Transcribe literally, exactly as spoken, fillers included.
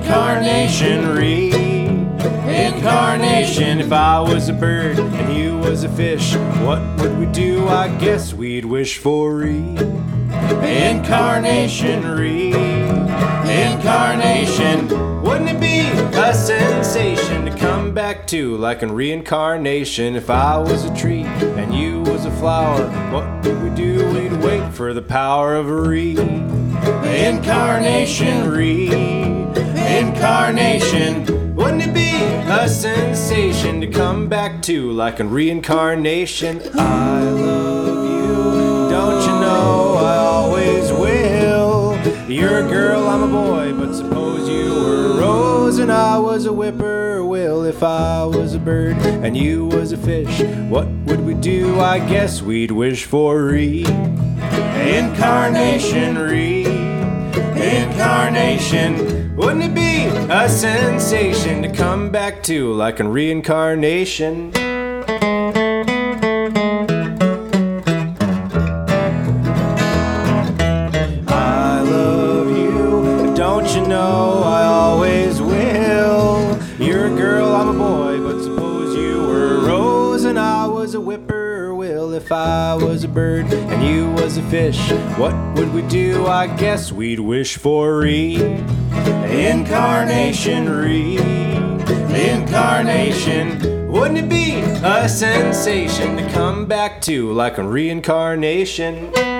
Incarnation, reincarnation. If I was a bird and you was a fish, what would we do? I guess we'd wish for reincarnation, reincarnation. Wouldn't it be a sensation to come back to like in reincarnation? If I was a tree and you was a flower, what would we do? We'd wait for the power of reincarnation, reincarnation. Wouldn't it be a sensation to come back to like in reincarnation? I love you, don't you know I always will. You're a girl, I'm a boy, but suppose you were a rose and I was a whippoorwill. If I was a bird and you was a fish, what would we do? I guess we'd wish for reincarnation, reincarnation. Wouldn't it be a sensation to come back to like in reincarnation? I love you, don't you know I always will. You're a girl, I'm a boy, but suppose you were a rose and I was a whippoorwill. If I was a bird and you was a fish, what would we do? I guess we'd wish for reincarnation, reincarnation. Wouldn't it be a sensation to come back to like a reincarnation?